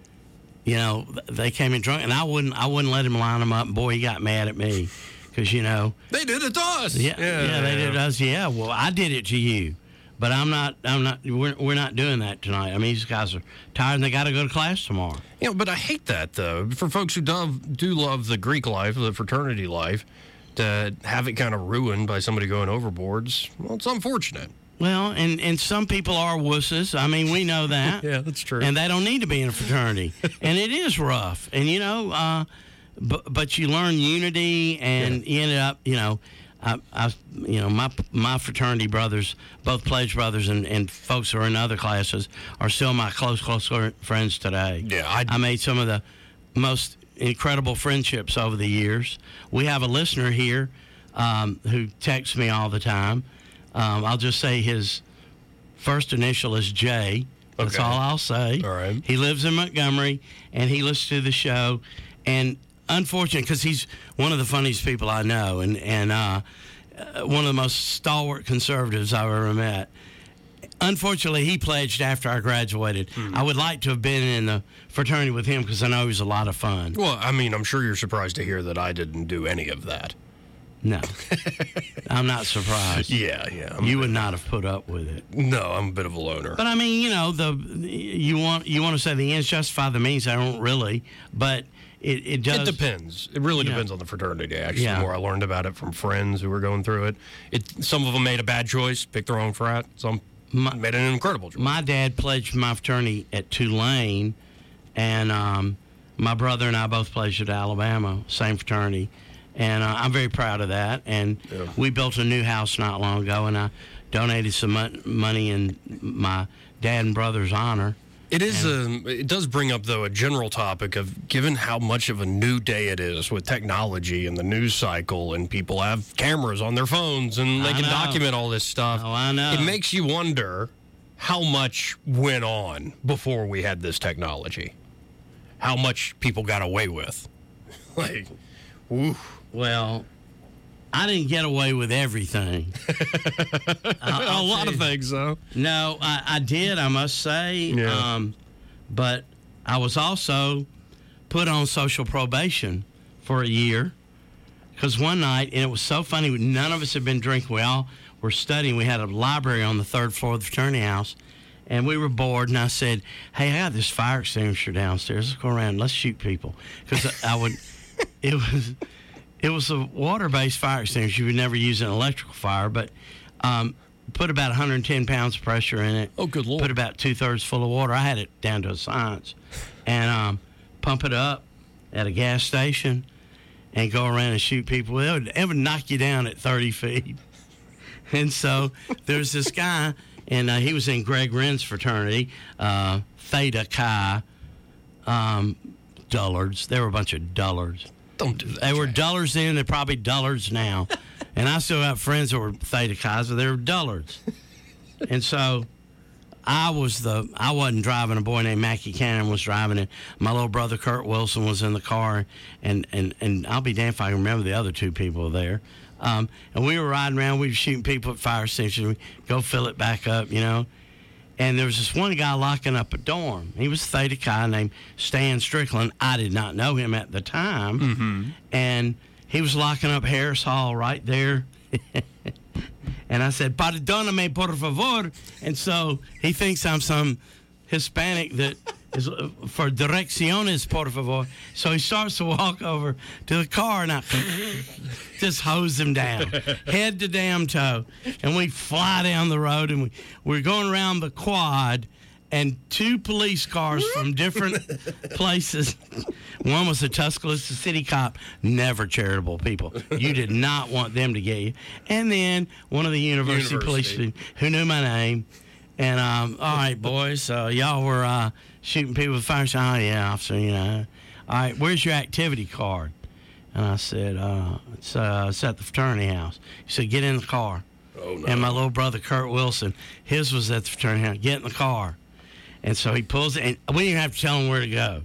you know, they came in drunk, and I wouldn't, I wouldn't let him line them up. And boy, he got mad at me because, you know. They did it to us. Yeah, yeah, yeah, they did it to us. Yeah, well, I did it to you. But I'm not, I'm not, we're, we're not doing that tonight. I mean, these guys are tired, and they got to go to class tomorrow. You know, but I hate that, though. For folks who do, do love the Greek life, the fraternity life, to have it kind of ruined by somebody going overboards, well, it's unfortunate. Well, and, and some people are wusses. I mean, we know that. Yeah, that's true. And they don't need to be in a fraternity. And it is rough. And, you know, uh, but, but you learn unity, and Yeah. you ended up, you know, I, I, you know, my my fraternity brothers, both pledge brothers and, and folks who are in other classes, are still my close, close friends today. Yeah, I- I made some of the most incredible friendships over the years. We have a listener here um, who texts me all the time. Um, I'll just say his first initial is J. That's Okay. all I'll say. All right. He lives in Montgomery, and he listens to the show. And unfortunate, because he's one of the funniest people I know, and and uh, uh, one of the most stalwart conservatives I've ever met. Unfortunately, he pledged after I graduated. I would like to have been in the fraternity with him because I know he was a lot of fun. Well, I mean, I'm sure you're surprised to hear that I didn't do any of that. No. I'm not surprised. Yeah, yeah. I'm you would not have put up with it. No, I'm a bit of a loner. But I mean, you know, the you want you want to say the ends justify the means. I don't really, but it, it does. It depends. It really Yeah. depends on the fraternity. Actually, Yeah. the more I learned about it from friends who were going through it, it some of them made a bad choice, picked the wrong frat. Some My- made an incredible choice. My dad pledged my fraternity at Tulane, and um, my brother and I both pledged at Alabama, same fraternity. And uh, I'm very proud of that. And Yeah. we built a new house not long ago, and I donated some mon- money in my dad and brother's honor. It is. Um, it does bring up, though, a general topic of given how much of a new day it is with technology and the news cycle, and people have cameras on their phones and they I can know. document all this stuff. Oh, I know. It makes you wonder how much went on before we had this technology. How much people got away with. Like, ooh. Well, I didn't get away with everything. a lot of things, though. No, I, I did, I must say. Yeah. Um, but I was also put on social probation for a year because one night, and it was so funny, none of us had been drinking. We all were studying. We had a library on the third floor of the fraternity house, and we were bored, and I said, hey, I got this fire extinguisher downstairs. Let's go around. Let's shoot people. Because I would, it was... It was a water-based fire extinguisher. You would never use an electrical fire, but um, put about one hundred ten pounds of pressure in it. Oh, good Lord. Put about two-thirds full of water. I had it down to a science. And um, pump it up at a gas station and go around and shoot people. It would, it would knock you down at thirty feet. And so there's this guy, and uh, he was in Greg Wren's fraternity, uh, Theta Chi, um, dullards. They were a bunch of dullards. Don't do that. They were dullards then. They're probably dullards now. And I still have friends that were Theta Chi's, but they were dullards. And so I was the, I wasn't driving. A boy named Mackie Cannon was driving it. My little brother, Kurt Wilson, was in the car. And, and, and I'll be damned if I can remember the other two people there. Um, and we were riding around. We were shooting people at fire stations. We go fill it back up, you know. And there was this one guy locking up a dorm. He was a Theta Chi named Stan Strickland. I did not know him at the time. Mm-hmm. And he was locking up Harris Hall right there. And I said, perdóname, por favor. And so he thinks I'm some Hispanic that is uh, for direcciones, por favor. So he starts to walk over to the car, and I just hose him down, head to damn toe. And we fly down the road, and we, we're going around the quad, and two police cars from different places. One was a Tuscaloosa city cop, never charitable people. You did not want them to get you. And then one of the university, University. police who knew my name. And, um, all right, boys, uh, y'all were uh, shooting people with fire. Oh, yeah, officer, you know. All right, where's your activity card? And I said, uh, it's, uh, it's at the fraternity house. He said, get in the car. Oh, no. And my little brother, Kurt Wilson, his was at the fraternity house. Get in the car. And so he pulls it, and we didn't have to tell him where to go.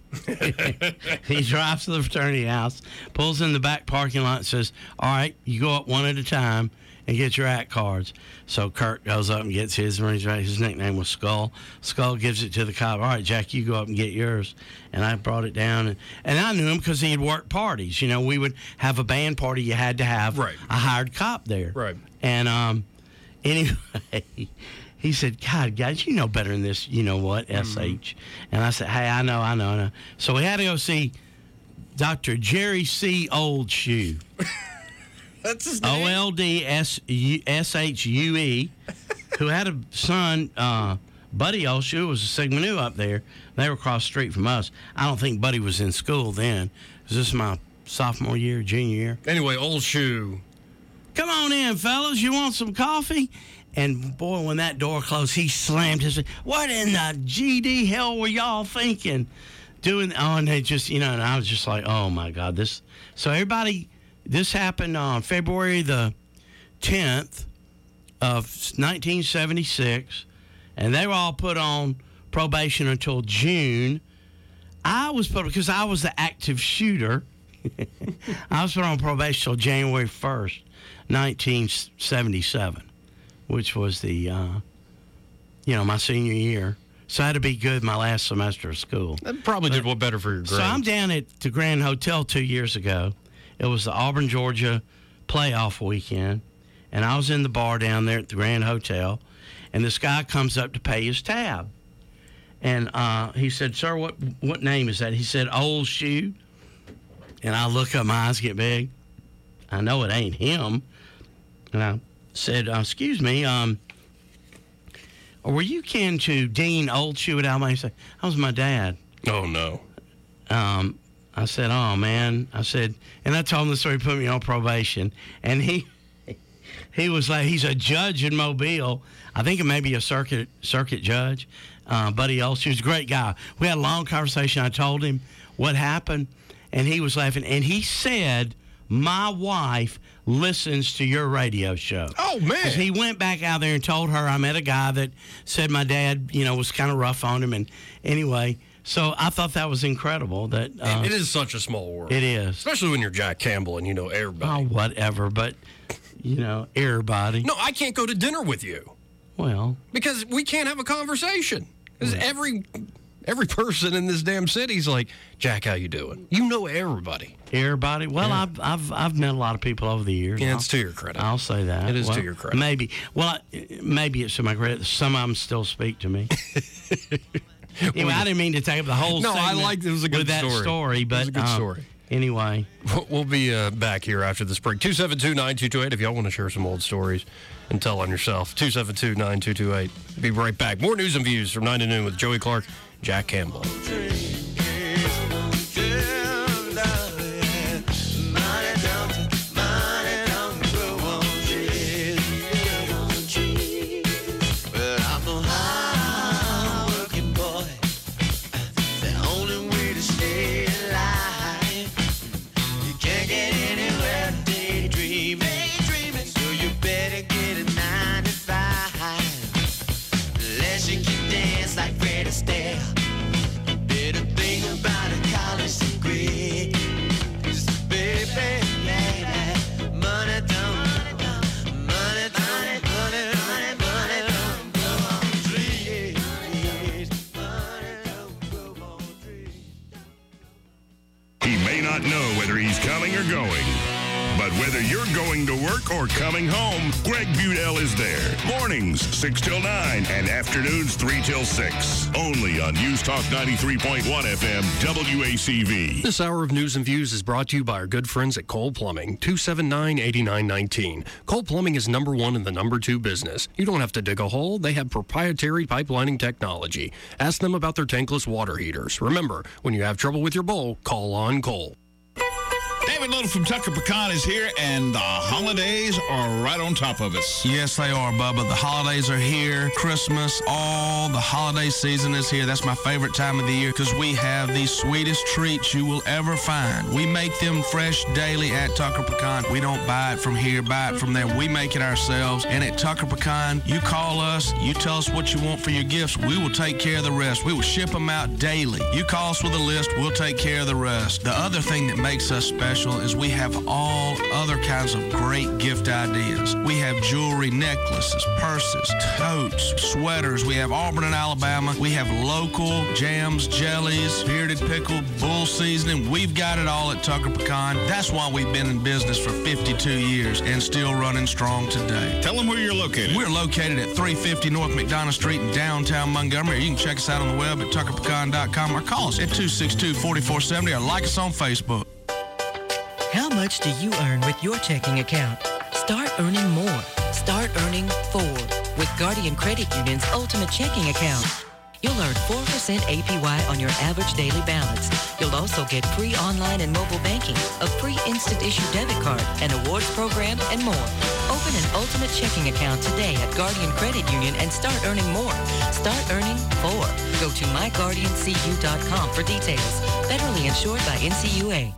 He drives to the fraternity house, pulls in the back parking lot, and says, all right, you go up one at a time and get your act cards. So Kurt goes up and gets his. His nickname was Skull. Skull gives it to the cop. All right, Jack, you go up and get yours. And I brought it down. And, and I knew him because he had worked parties. You know, we would have a band party. You had to have Right. a hired cop there. Right. And um, anyway, he said, God, guys, you know better than this, you know what, S H. And I said, hey, I know, I know, I know. So we had to go see Doctor Jerry C. Oldshoe. That's his O L D S H U E, who had a son, uh, Buddy Oldshoe was a Sigma Nu up there. They were across the street from us. I don't think Buddy was in school then. Was this my sophomore year, junior year? Anyway, Oldshoe. Come on in, fellas. You want some coffee? And, boy, when that door closed, he slammed his... What in the G D hell were y'all thinking? Doing... Oh, and they just, you know, and I was just like, oh, my God. This... So, everybody... This happened on February the tenth of nineteen seventy-six, and they were all put on probation until June. I was put... Because I was the active shooter. I was put on probation until January first, nineteen seventy-seven. Which was the, uh, you know, my senior year. So I had to be good my last semester of school. That probably but, did what better for your grades. So I'm down at the Grand Hotel two years ago. It was the Auburn, Georgia playoff weekend, and I was in the bar down there at the Grand Hotel, and this guy comes up to pay his tab. And uh, he said, "Sir, what what name is that?" He said, "Old Shoe." And I look up, my eyes get big. I know it ain't him. And I said, uh, "Excuse me, um, were you kin to Dean Old Shoe at Alabama?" He said, "That was my dad." Oh, no. Um, I said, "Oh, man." I said, and I told him the story, put me on probation. And he he was like, he's a judge in Mobile. I think it may be a circuit circuit judge. Uh, Buddy Old Shoe, was a great guy. We had a long conversation. I told him what happened, and he was laughing. And he said, "My wife listens to your radio show." Oh, man. 'Cause he went back out there and told her, I met a guy that said my dad, you know, was kind of rough on him. And anyway, so I thought that was incredible. That uh, It is such a small world. It is. Especially when you're Jack Campbell and you know everybody. Oh, whatever. But, you know, everybody. No, I can't go to dinner with you. Well. Because we can't have a conversation. Because every every person in this damn city's like, "Jack, how you doing?" You know everybody. Everybody. Well, Yeah. I've I've I've met a lot of people over the years. Yeah, I'll- it's to your credit. I'll say that. It is Well, to your credit. Maybe. Well, I, maybe it's to my credit. Some of them still speak to me. Anyway, I didn't mean to take up the whole. No, I segment liked it. It was a good with that story. story. But It was a good um, story. Anyway, We'll- We'll be uh, back here after this break. two seven two, nine two two eight if y'all want to share some old stories and tell on yourself. two seven two, nine two two eight. Be right back. More news and views from nine to noon with Joey Clark, Jack Campbell. He may not know whether he's coming or going, but whether you're going to work or coming home, Greg Budell is there. Mornings, six till nine, and afternoons, three till six. Only on News Talk ninety-three point one F M, W A C V. This hour of news and views is brought to you by our good friends at Cole Plumbing, two seven nine, eight nine one nine. Cole Plumbing is number one in the number two business. You don't have to dig a hole. They have proprietary pipelining technology. Ask them about their tankless water heaters. Remember, when you have trouble with your bowl, call on Cole. David Little from Tucker Pecan is here, and the holidays are right on top of us. Yes, they are, Bubba. The holidays are here. Christmas, all the holiday season is here. That's my favorite time of the year because we have the sweetest treats you will ever find. We make them fresh daily at Tucker Pecan. We don't buy it from here, buy it from there. We make it ourselves. And at Tucker Pecan, you call us, you tell us what you want for your gifts. We will take care of the rest. We will ship them out daily. You call us with a list, we'll take care of the rest. The other thing that makes us special is we have all other kinds of great gift ideas. We have jewelry, necklaces, purses, totes, sweaters. We have Auburn and Alabama. We have local jams, jellies, bearded pickle, bull seasoning. We've got it all at Tucker Pecan. That's why we've been in business for fifty-two years and still running strong today. Tell them where you're located. We're located at three fifty North McDonough Street in downtown Montgomery. You can check us out on the web at tucker pecan dot com or call us at two six two, four four seven zero or like us on Facebook. How much do you earn with your checking account? Start earning more. Start earning four with Guardian Credit Union's Ultimate Checking Account. You'll earn four percent A P Y on your average daily balance. You'll also get free online and mobile banking, a free instant issue debit card, an awards program, and more. Open an Ultimate Checking Account today at Guardian Credit Union and start earning more. Start earning four. Go to my guardian c u dot com for details. Federally insured by N C U A.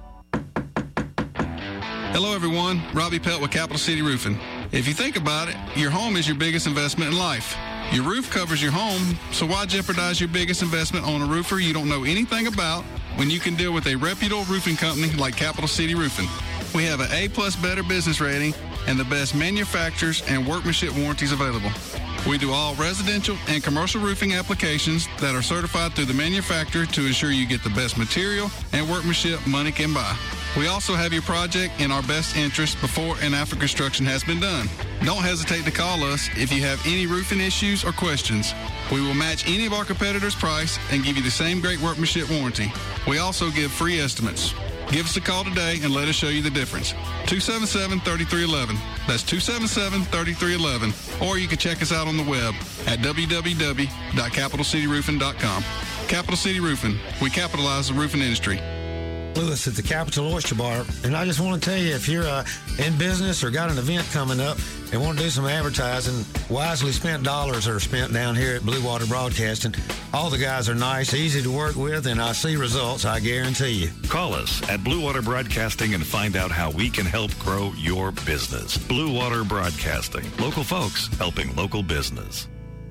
Hello, everyone. Robbie Pelt with Capital City Roofing. If you think about it, your home is your biggest investment in life. Your roof covers your home, so why jeopardize your biggest investment on a roofer you don't know anything about when you can deal with a reputable roofing company like Capital City Roofing? We have an A-plus Better Business rating and the best manufacturers and workmanship warranties available. We do all residential and commercial roofing applications that are certified through the manufacturer to ensure you get the best material and workmanship money can buy. We also have your project in our best interest before and after construction has been done. Don't hesitate to call us if you have any roofing issues or questions. We will match any of our competitors' price and give you the same great workmanship warranty. We also give free estimates. Give us a call today and let us show you the difference. two seven seven, three three one one. That's two seven seven, three three one one. Or you can check us out on the web at w w w dot capital city roofing dot com. Capital City Roofing. We capitalize the roofing industry. Lewis at the Capital Oyster Bar, and I just want to tell you, if you're uh, in business or got an event coming up and want to do some advertising, wisely spent dollars are spent down here at Blue Water Broadcasting. All the guys are nice, easy to work with, and I see results, I guarantee you. Call us at Blue Water Broadcasting and find out how we can help grow your business. Blue Water Broadcasting. Local folks helping local business.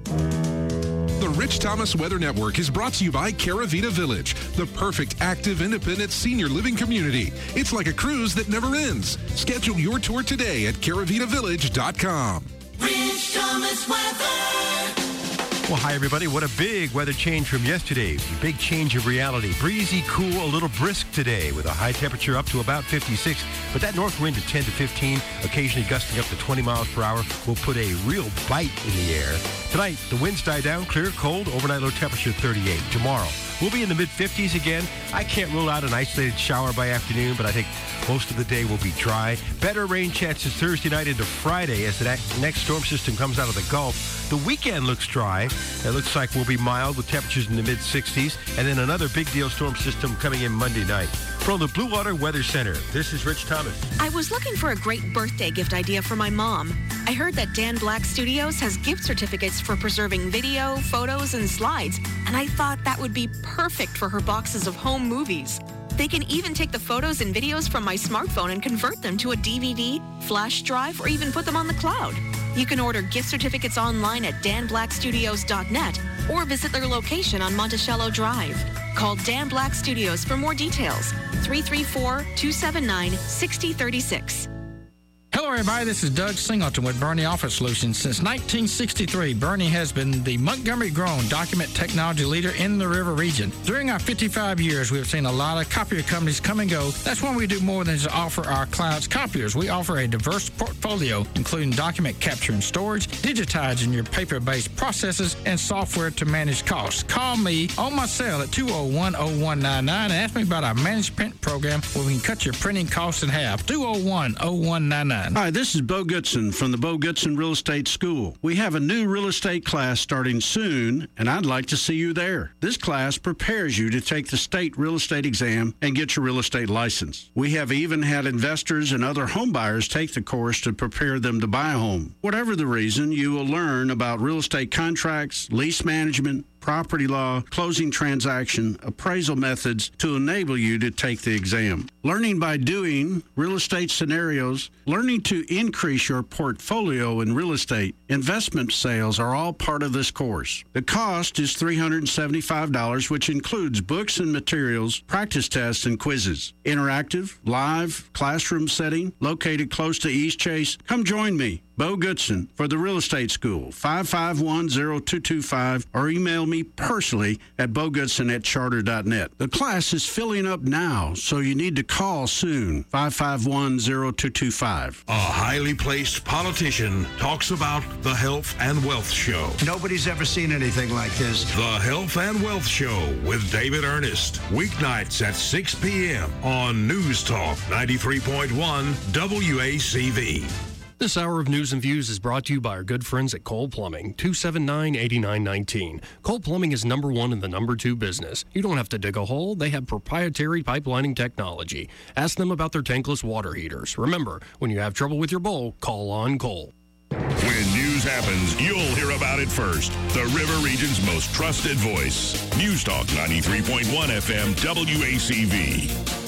The Rich Thomas Weather Network is brought to you by Caravita Village, the perfect active, independent senior living community. It's like a cruise that never ends. Schedule your tour today at caravita village dot com. Rich Thomas Weather. Well, hi, everybody. What a big weather change from yesterday. Big change of reality. Breezy, cool, a little brisk today with a high temperature up to about fifty-six. But that north wind at ten to fifteen, occasionally gusting up to twenty miles per hour, will put a real bite in the air. Tonight, the winds die down, clear, cold, overnight low temperature thirty-eight. Tomorrow, we'll be in the mid-fifties again. I can't rule out an isolated shower by afternoon, but I think most of the day will be dry. Better rain chances Thursday night into Friday as the next storm system comes out of the Gulf. The weekend looks dry. It looks like we'll be mild with temperatures in the mid-sixties. And then another big deal storm system coming in Monday night. From the Blue Water Weather Center, this is Rich Thomas. I was looking for a great birthday gift idea for my mom. I heard that Dan Black Studios has gift certificates for preserving video, photos, and slides, and I thought that would be perfect for her boxes of home movies. They can even take the photos and videos from my smartphone and convert them to a D V D, flash drive, or even put them on the cloud. You can order gift certificates online at dan black studios dot net or visit their location on Monticello Drive. Call Dan Black Studios for more details. three three four, two seven nine, six zero three six. Hello, everybody. This is Doug Singleton with Bernie Office Solutions. Since nineteen sixty-three, Bernie has been the Montgomery-grown document technology leader in the River region. During our fifty-five years, we have seen a lot of copier companies come and go. That's why we do more than just offer our clients copiers. We offer a diverse portfolio, including document capture and storage, digitizing your paper-based processes, and software to manage costs. Call me on my cell at two oh one, oh one nine nine and ask me about our managed print program where we can cut your printing costs in half. two oh one, oh one nine nine. Hi, this is Bo Goodson from the Bo Goodson Real Estate School. We have a new real estate class starting soon, and I'd like to see you there. This class prepares you to take the state real estate exam and get your real estate license. We have even had investors and other home buyers take the course to prepare them to buy a home. Whatever the reason, you will learn about real estate contracts, lease management, property law, closing transaction, appraisal methods to enable you to take the exam. Learning by doing, real estate scenarios, learning to increase your portfolio in real estate, investment sales are all part of this course. The cost is three hundred seventy-five dollars, which includes books and materials, practice tests, and quizzes. Interactive, live, classroom setting, located close to East Chase. Come join me, Bo Goodson, for the Real Estate School, five five one, oh two two five, or email me personally at bogoodson at charter dot net. The class is filling up now, so you need to call soon, five five one, oh two two five. A highly placed politician talks about the Health and Wealth Show. Nobody's ever seen anything like this. The Health and Wealth Show with David Ernest, weeknights at six p.m. on News Talk ninety-three point one W A C V. This hour of News and Views is brought to you by our good friends at Cole Plumbing, two seven nine, eight nine one nine. Cole Plumbing is number one in the number two business. You don't have to dig a hole. They have proprietary pipelining technology. Ask them about their tankless water heaters. Remember, when you have trouble with your bowl, call on Cole. When news happens, you'll hear about it first. The River Region's most trusted voice. News Talk ninety-three point one F M W A C V.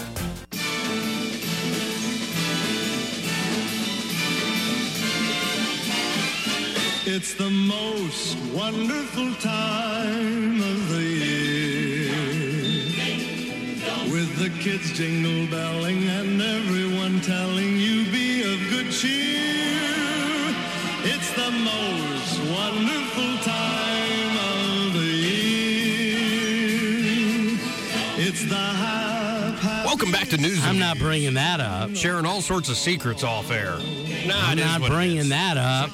It's the most wonderful time of the year, with the kids jingle belling and everyone telling you be of good cheer. It's the most wonderful time of the year. It's the half, half Welcome back to News. I'm not bringing that up. Sharing all sorts of secrets off air. Nah, I'm it is not what it bringing is. that up.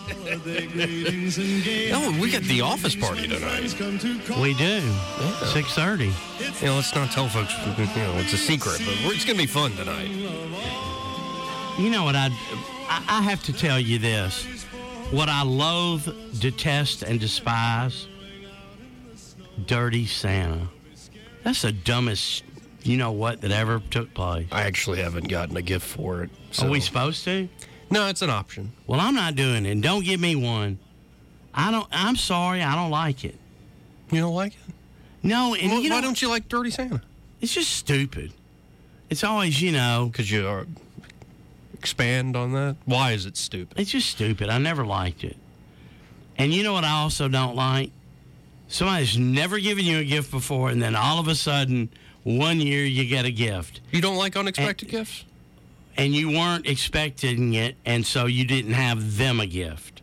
No, we got the office party tonight. We do. six thirty. You know, let's not tell folks, you know, it's a secret, but we're, it's going to be fun tonight. You know what, I'd, I I have to tell you this. What I loathe, detest, and despise, Dirty Santa. That's the dumbest, you know what, that ever took place. I actually haven't gotten a gift for it. So. Are we supposed to? No, it's an option. Well, I'm not doing it. Don't give me one. I don't. I'm sorry. I don't like it. You don't like it? No. And well, you know, why don't you like Dirty Santa? It's just stupid. It's always, you know. Because you are. Expand on that. Why is it stupid? It's just stupid. I never liked it. And you know what I also don't like? Somebody's never given you a gift before, and then all of a sudden, one year you get a gift. You don't like unexpected and, gifts? And you weren't expecting it, and so you didn't have them a gift.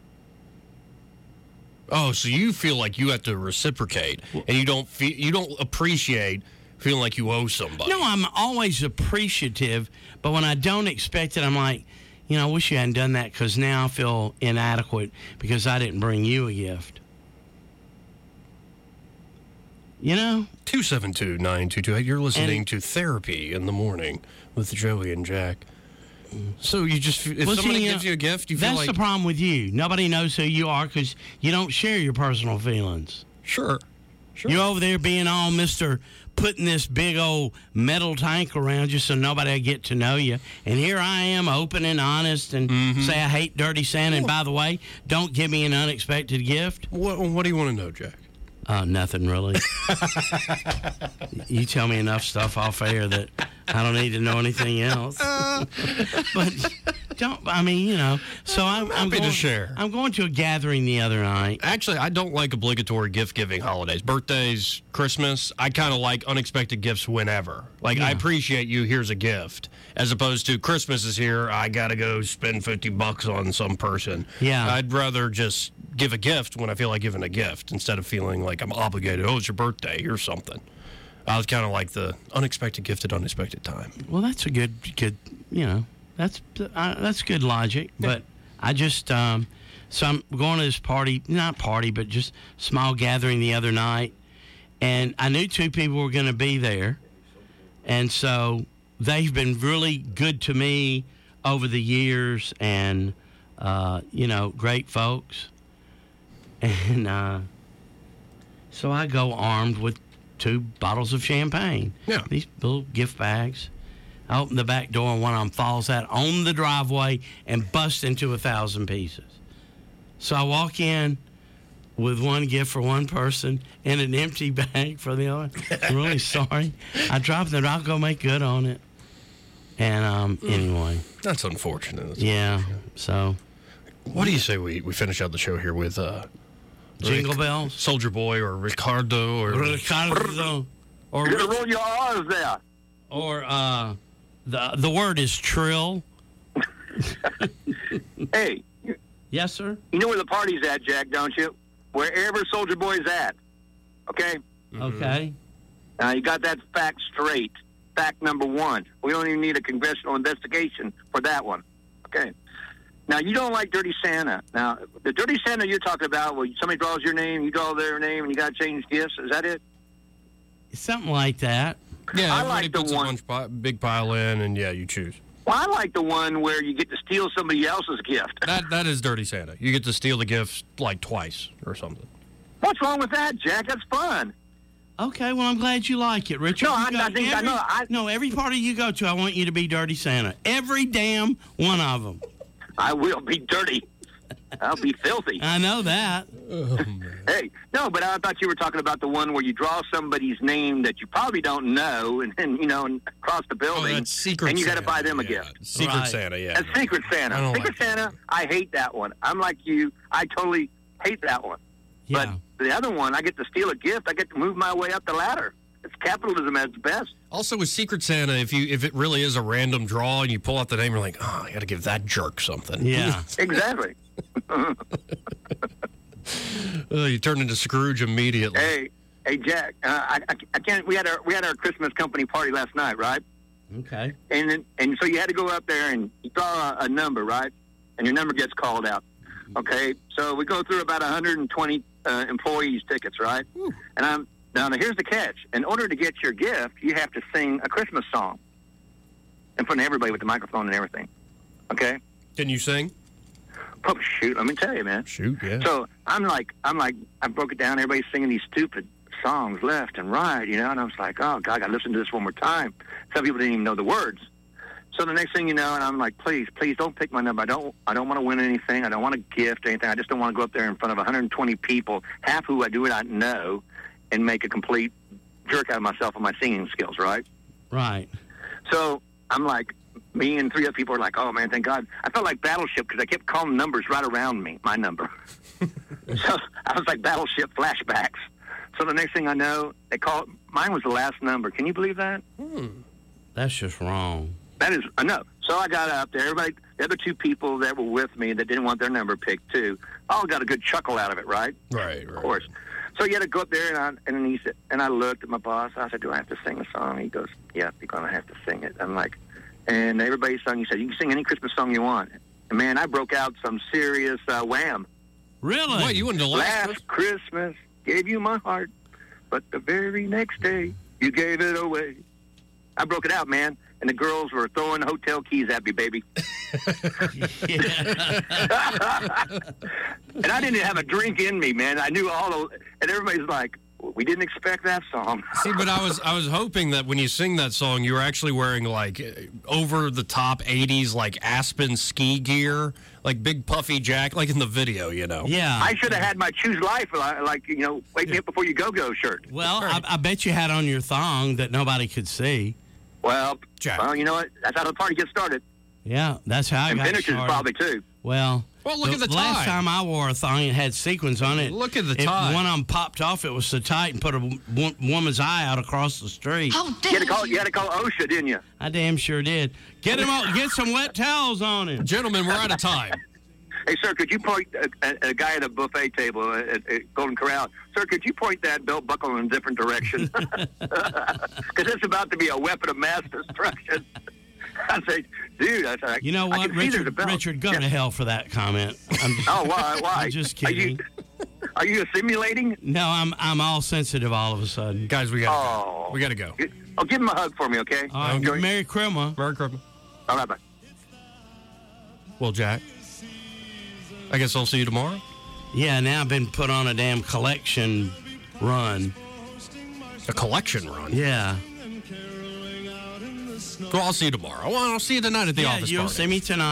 Oh, so you feel like you have to reciprocate, and you don't feel you don't appreciate feeling like you owe somebody. No, I'm always appreciative, but when I don't expect it, I'm like, you know, I wish you hadn't done that because now I feel inadequate because I didn't bring you a gift. You know? two seven two, nine two two eight. You're listening and, to Therapy in the Morning with Joey and Jack. So you just, if well, somebody see, gives you a gift, you feel that's like... That's the problem with you. Nobody knows who you are because you don't share your personal feelings. Sure. Sure. You're over there being all Mister putting this big old metal tank around you so nobody will get to know you. And here I am, open and honest, and mm-hmm. say I hate Dirty Santa. And by the way, don't give me an unexpected gift. What, what do you want to know, Jack? Uh, nothing really. You tell me enough stuff off air that I don't need to know anything else. Uh. But don't, I mean, you know. So I'm, I'm I'm happy going, to share. I'm going to a gathering the other night. Actually, I don't like obligatory gift-giving holidays. Birthdays, Christmas, I kind of like unexpected gifts whenever. Like, yeah. I appreciate you, here's a gift. As opposed to Christmas is here, I got to go spend fifty bucks on some person. Yeah. I'd rather just give a gift when I feel like giving a gift instead of feeling like I'm obligated. Oh, it's your birthday. Here's something. I was kind of like the unexpected gift at unexpected time. Well, that's a good, good, you know, that's uh, that's good logic. Yeah. But I just, um, so I'm going to this party, not party, but just small gathering the other night. And I knew two people were going to be there. And so they've been really good to me over the years and, uh, you know, great folks. And uh, so I go armed with two bottles of champagne. Yeah. These little gift bags. I open the back door and one of them falls out on the driveway and busts into a thousand pieces. So I walk in with one gift for one person and an empty bag for the other. I'm really sorry. I dropped it. I'll go make good on it. And um, anyway. That's unfortunate. That's yeah. unfortunate. So. What do you say we, we finish out the show here with uh, Jingle Rick, Bells? Soldier Boy or Ricardo or Ricardo. Or you roll your R's there. Or uh, the the word is trill. Hey. Yes, sir? You know where the party's at, Jack, don't you? Wherever Soldier Boy's at. Okay? Mm-hmm. Okay. Now, you got that fact straight. Fact number one. We don't even need a congressional investigation for that one. Okay? Now, you don't like Dirty Santa. Now, the Dirty Santa you're talking about, well, somebody draws your name, you draw their name, and you got to change gifts. Is that it? Something like that. Yeah, I everybody like the puts one. a bunch pi- big pile in, and yeah, you choose. Well, I like the one where you get to steal somebody else's gift. That That is Dirty Santa. You get to steal the gifts like twice or something. What's wrong with that, Jack? That's fun. Okay, well, I'm glad you like it, Richard. No, I, You I got think I every, know. I, No, every party you go to, I want you to be Dirty Santa. Every damn one of them. I will be dirty. I'll be filthy. I know that. Oh, hey, no, but I thought you were talking about the one where you draw somebody's name that you probably don't know, and then, you know, and across the building, oh, that's Secret and you got to Santa, buy them a yeah. gift. Secret Right. Santa, yeah. That's Secret Santa. I don't Secret like Santa, I hate that one. I'm like you. I totally hate that one. Yeah. But the other one, I get to steal a gift. I get to move my way up the ladder. It's capitalism at its best. Also, with Secret Santa, if you if it really is a random draw and you pull out the name, you're like, oh, I got to give that jerk something. Yeah. Exactly. uh, you turn into Scrooge immediately. Hey, hey, Jack. Uh, I, I, I can't. We had our we had our Christmas company party last night, right? Okay. And then, and so you had to go up there and you draw a, a number, right? And your number gets called out. Okay, so we go through about one hundred twenty uh, employees' tickets, right? Ooh. And I'm now. Here's the catch: in order to get your gift, you have to sing a Christmas song in front of everybody with the microphone and everything. Okay. Can you sing? Oh shoot! Let me tell you, man. Shoot, yeah. So I'm like, I'm like, I broke it down. Everybody's singing these stupid songs left and right, you know. And I was like, oh God, I got to listen to this one more time. Some people didn't even know the words. So the next thing you know, and I'm like, please, please don't pick my number. I don't, I don't want to win anything. I don't want a gift or anything. I just don't want to go up there in front of one hundred twenty people, half who I do not know, and make a complete jerk out of myself on my singing skills, right? Right. So I'm like, me and three other people are like, oh man, thank God. I felt like Battleship because I kept calling numbers right around me, my number. So I was like Battleship flashbacks. So the next thing I know, they call mine was the last number. Can you believe that? Hmm. That's just wrong. That is, I know. So I got up there. Everybody, the other two people that were with me that didn't want their number picked too, all got a good chuckle out of it, right? Right, right. Of course. So you had to go up there, and I, and he said, and I looked at my boss. I said, do I have to sing a song? He goes, yeah, you're going to have to sing it. I'm like, and everybody sung. He said, you can sing any Christmas song you want. And man, I broke out some serious uh, Wham. Really? What, you went to last, last Christmas, gave you my heart, but the very next day, you gave it away. I broke it out, man. And the girls were throwing hotel keys at me, baby. And I didn't have a drink in me, man. I knew all the, and everybody's like, we didn't expect that song. See, but I was I was hoping that when you sing that song, you were actually wearing like over the top eighties like Aspen ski gear, like big puffy jacket, like in the video, you know. Yeah. I should have had my Choose Life, like, you know, wake me up before you go go shirt. Well, I, I bet you had on your thong that nobody could see. Well, well, you know what? That's how the party gets started. Yeah, that's how I and got finishes started. probably too. Well, well, look the, at the, the tie. last time I wore a thong, it had sequins on it. Look at the If tie. one of them popped off, it was so tight and put a w- woman's eye out across the street. You had to call, you had to call OSHA, didn't you? I damn sure did. Get him on, get some wet towels on him. Gentlemen, we're out of time. Hey, sir, could you point a, a, a guy at a buffet table at, at Golden Corral? Sir, could you point that belt buckle in a different direction? Because it's about to be a weapon of mass destruction. I say, dude, I said, You know I what, can see there's a Richard? belt. Richard, go Yeah. to hell for that comment. I'm just, Oh, why? Why? I'm just Are kidding. you, are you simulating? No, I'm I'm all sensitive all of a sudden. Guys, we got Oh. we got to go. Oh, give him a hug for me, okay? All right, Enjoy- Merry Christmas. Merry Christmas. All right, bye. Well, Jack, I guess I'll see you tomorrow. Yeah, now I've been put on a damn collection run. A collection run? Yeah. Well, I'll see you tomorrow. Well, I'll see you tonight at the yeah, office you'll party. see me tonight.